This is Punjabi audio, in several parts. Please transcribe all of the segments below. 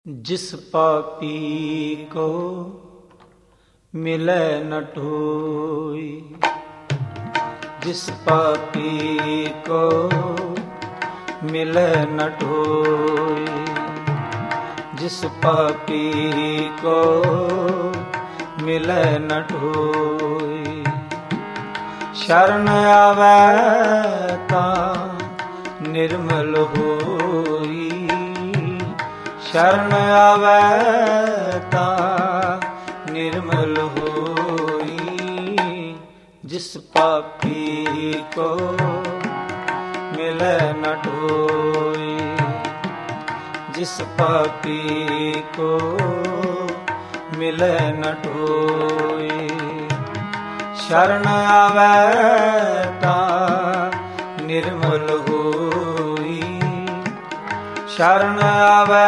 जिस पापी को मिले न ढोई, जिस पापी को मिले न ढोई, जिस पापी को मिले न ढोई। शरण आवे तां निर्मल होई, शरण आवे तां निर्मल होई। जिस पापी को मिले न ढोई, जिस पापी को मिले न ढोई। शरण आवे तां निर्मल होई, शरण आवे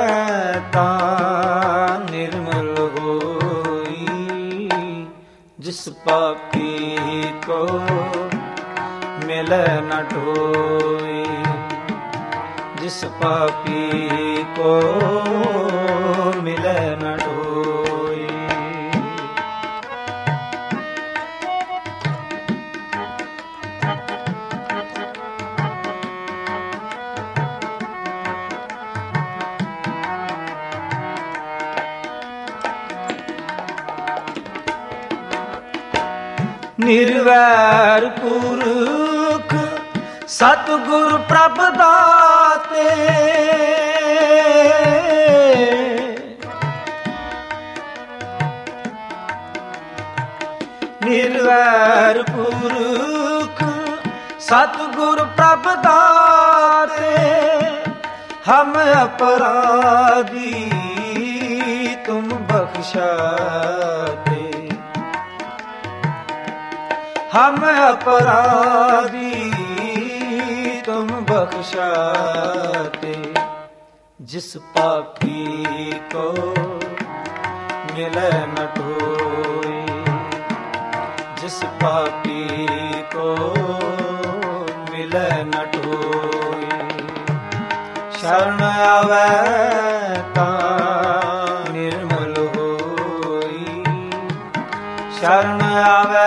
तां निर्मल होई। जिस पापी को मिले न ढोई, जिस पापी को मिले न ढोई। निर्वैर पुरख सतगुर प्रभ दाते, निर्वैर पुरख सतगुर प्रभ दाते। हम अपराधी तुम बख्शाते, हम अपराधी तुम बख्शाते। जिस पापी को मिले न ढोई, जिस पापी को मिले न ढोई। शरण आवे तां निर्मल होई, शरण आवे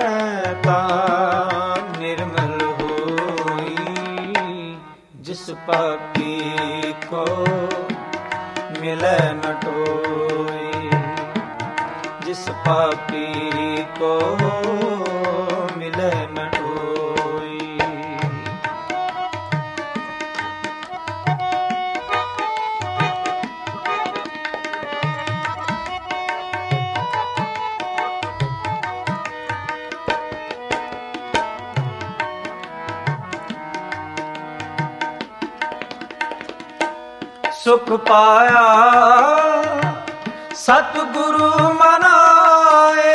निर्मल होई। जिस पापी को मिले न ढोई, जिस पापी को मिले न ढोई। सुख पाया सतगुरु मनाए,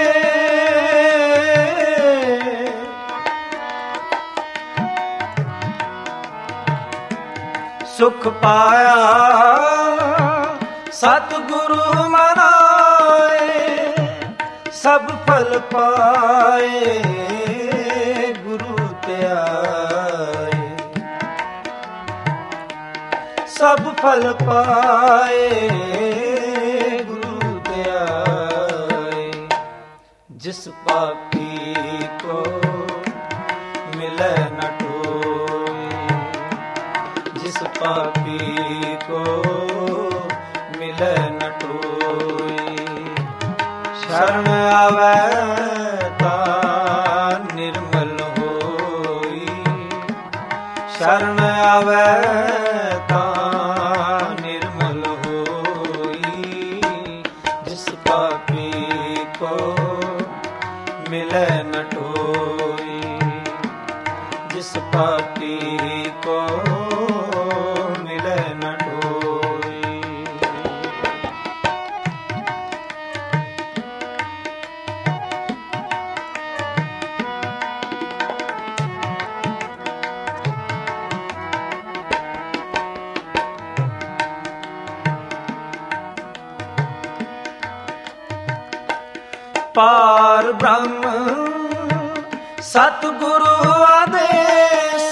सुख पाया सतगुरु मनाए। सब फल पाए गुरु त्याए, सब फल पाए गुरु त्याए। जिस पापी को मिले न ढोई, जिस पापी को मिले न ढोई। शरण आवे तां निर्मल होई, शरण आवे निर्मल होई। जिस पापी को मिले न ढोई, जिस पापी को मिले न ढोई। पार ब्रह्म सतगुरु आदेश,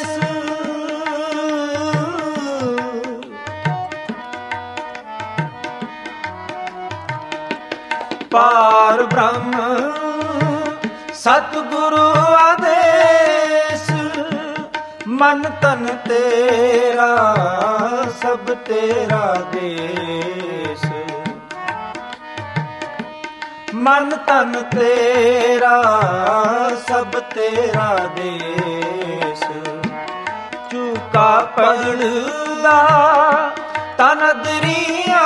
ਪਾਰ ਬ੍ਰਹਮ ਸਤਿਗੁਰੂ ਆਦੇਸ, ਮਨ ਤਨ ਤੇਰਾ ਸਭ ਤੇਰਾ ਦੇਸ। ਮਨ ਤਨ ਤੇਰਾ ਸਭ ਤੇਰਾ ਦੇਸ। ਚੂਕਾ ਪੜਦਾ ਤਨ ਦਰੀਆ,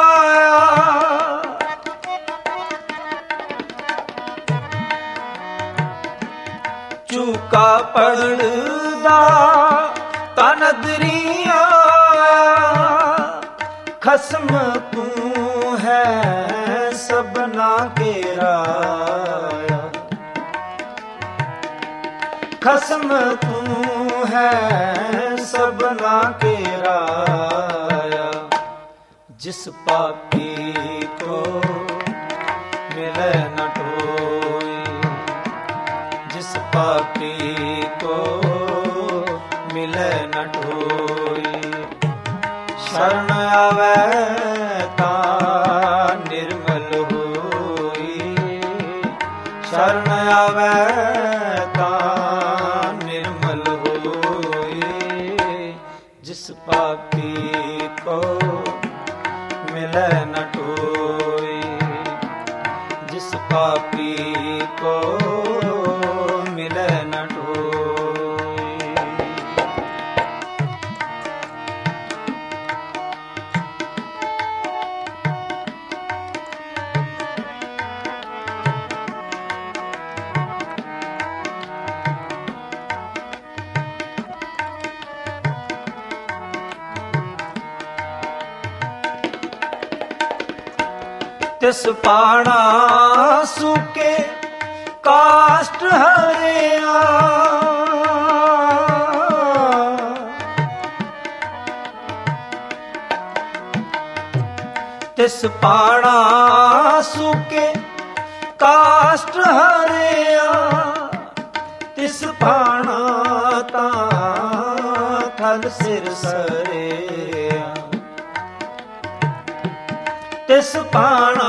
ਚੂਕਾ ਪੜਦਾ ਤਨ ਦਰੀਆ। ਖਸਮ ਤੂੰ ਹੈ ਸਭਨਾ ਕੇ ਰਾਇਆ, ਖਸਮ ਤੂੰ ਹੈ ਸਭਨਾ ਕੇ ਰਾਇਆ। ਜਿਸ ਪਾਪੀ ਕੋ ਮਿਲੇ ਨ ਢੋਈ, ਜਿਸ ਪਾਪੀ ਕੋ ਮਿਲੇ ਨ ਢੋਈ। ਸ਼ਰਨ ਆਵੈ ਤਾਂ ਨਿਰਮਲ ਹੋਈ, ਸ਼ਰਨ ਆਵੈ ਤਾਂ ਨਿਰਮਲ ਹੋਈ। ਜਿਸ ਪਾਪੀ ਕੋ ਮਿਲੇ ਨ ਢੋਈ, ਜਿਸ ਪਾਪੀ ਕੋ ਮਿਲੇ ਨ ਢੋਈ। ਤਿਸ ਪਾਣਾ ਸੁਕੇ ਕਾਸ਼ਟ ਹਰਿਆ, ਤਿਸ ਪਾਣਾ ਸੁਕੇ ਕਾਸ਼ਟ ਹਰਿਆ। ਤਿਸ ਪਾਣਾ ਤਾਂ ਥਲ ਸਿਰ ਸਰਿਆ, ਤਿਸ ਪਾਣਾ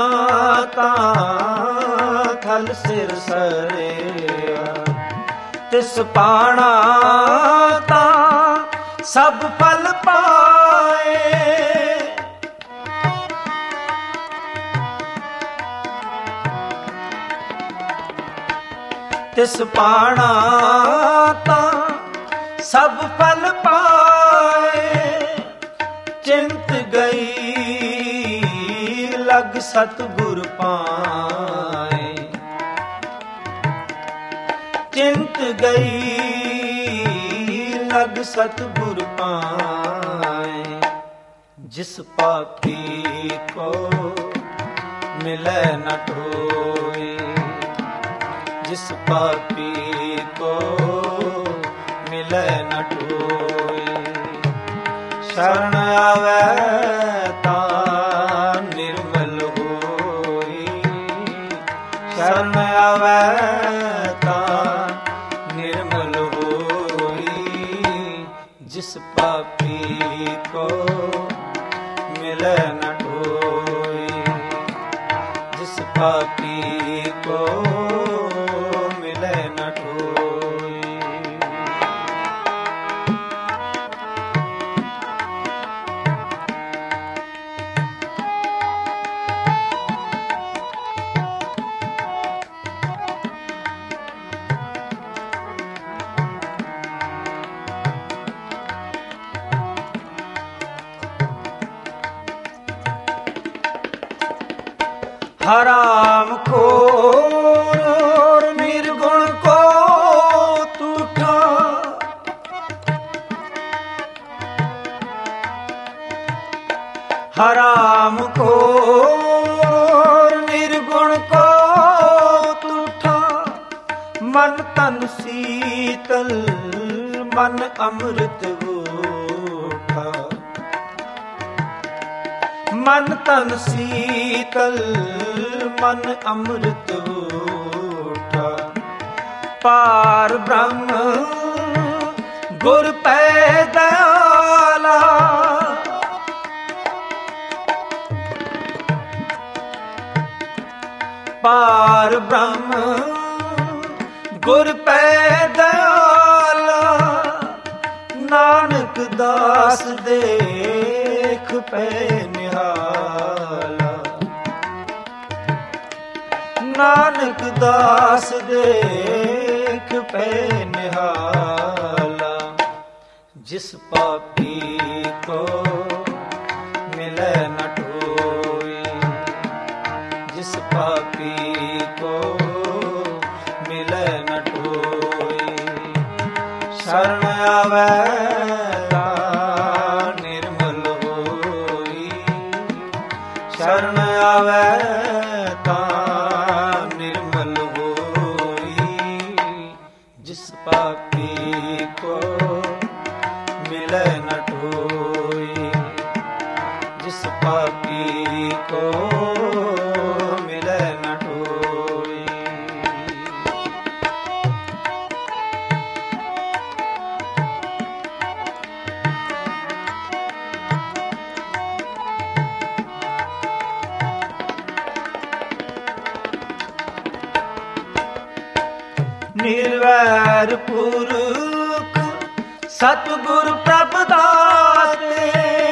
ਤਾਂ ਥਲ ਸਿਰ ਸਰਿਆ। ਤਿਸ ਪਾਣਾ ਤਾਂ ਸਭ ਫਲ ਪਾਏ, ਤਿਸ ਪਾਣਾ ਤਾਂ ਸਭ ਫਲ ਪਾਏ। ਚਿੰਤ ਗਈ ਲਗ ਸਤਿਗੁਰ ਪਾਏ, ਚਿੰਤ ਗਈ ਲਗ ਸਤਿਗੁਰ ਪਾਏ। ਜਿਸ ਪਾਪੀ ਕੋ ਮਿਲੇ ਨ ਢੋਈ, ਜਿਸ ਪਾਪੀ ਕੋ ਮਿਲੇ ਨ ਢੋਈ। ਸ਼ਰਨ ਆਵੈ ਤਾਂ ਨਿਰਮਲ ਹੋਈ, ਸ਼ਰਨ ਆਵੈ ਤਾਂ ਨਿਰਮਲ ਹੋਈ। ਜਿਸ ਪਾਪੀ ਕੋ ਮਿਲੇ ਨ ਢੋਈ, ਜਿਸ ਪਾਪੀ ਕੋ ਮਿਲੇ ਨ ਢੋਈ। ਹਰਾਮ ਖੋਰ ਨਿਰਗੁਣ ਕੋ ਤੂਠਾ, ਹਰਾਮ ਖੋਰ ਨਿਰਗੁਣ ਕੋ ਤੂਠਾ। ਮਨ ਤਨ ਸੀਤਲ ਮਨ ਅੰਮ੍ਰਿਤ ਊਠਾ, ਮਨ ਤਨ ਸੀਤਲ ਮਨ ਅੰਮ੍ਰਿਤ ਊਠਾ। ਪਾਰ ਬ੍ਰਹਮ ਗੁਰ ਪੈ ਦਇਆਲਾ, ਪਾਰ ਬ੍ਰਹਮ ਗੁਰ ਪੈ ਦਇਆਲਾ, ਨਾਨਕ ਦਾਸ ਦੇਖ ਪੈ ਨਿਹਾਲਾ, ਨਾਨਕ ਦਾਸ ਦੇਖ ਪੈ ਨਿਹਾਲਾ। ਜਿਸ ਪਾਪੀ ਕੋ ਮਿਲੈ ਨ ਢੋਈ, ਜਿਸ ਪਾਪੀ ਕੋ ਮਿਲੈ ਨ ਢੋਈ, ਸ਼ਰਨ ਆਵੈ ਤਾ ਨਿਰਮਲ ਹੋਈ, ਸ਼ਰਨ ਆਵੈ ਤਾ ਨਿਰਮਲ ਹੋਈ। ਜਿਸ ਪਾਪੀ ਕੋ ਮਿਲੈ ਨ ਢੋਈ, ਜਿਸ ਪਾਪੀ ਕੋ ਮਿਲੈ ਨ ਢੋਈ। ਨਿਰਵੈਰ ਪੁਰਖ ਸਤਿਗੁਰ ਪ੍ਰਭ ਦਾਤੇ,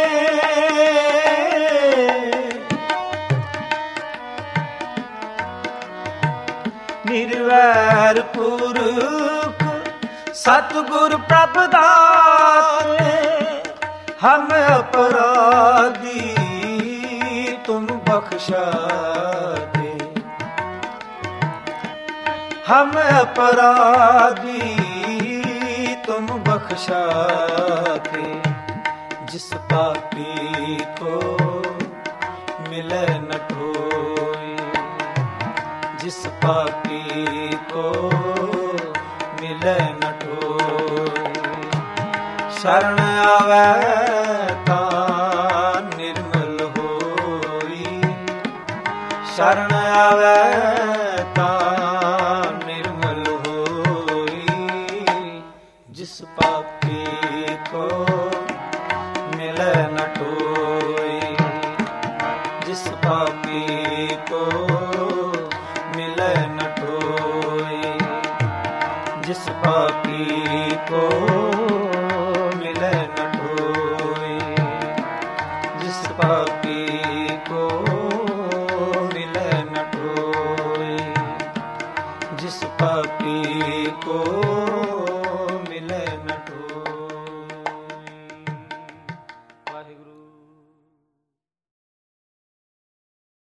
ਨਿਰਵੈਰ ਪੁਰਖ ਸਤਿਗੁਰ ਪ੍ਰਭ ਦਾਤੇ, ਹਮ ਅਪਰਾਧੀ ਤੁਮ ਬਖਸ਼ਾ ਦੇ, ਹਮ ਅਪਰਾਧੀ ਤੁਮ ਬਖਸ਼ਾ ਦੇ। ਜਿਸ ਪਾਪੀ ਕੋ ਮਿਲੈ ਨ ਢੋਈ, ਜਿਸ ਪਾਪੀ ਕੋ ਮਿਲੈ ਨ ਢੋਈ, ਸ਼ਰਨ ਆਵੈ ਤਾ ਨਿਰਮਲ ਹੋਈ, ਸ਼ਰਨ ਆਵੈ ਤਾ ਨਿਰਮਲ ਹੋਈ। ਜਿਸ ਪਾਪੀ ਕੋ ਮਿਲੈ ਨ ਢੋਈ, ਜਿਸ ਪਾਪੀ ਕੋ ਮਿਲੈ ਨ ਢੋਈ, ਜਿਸ ਪਾਪੀ ਕੋ ਮਿਲੈ ਨ ਢੋਈ, ਜਿਸ ਪਾਪੀ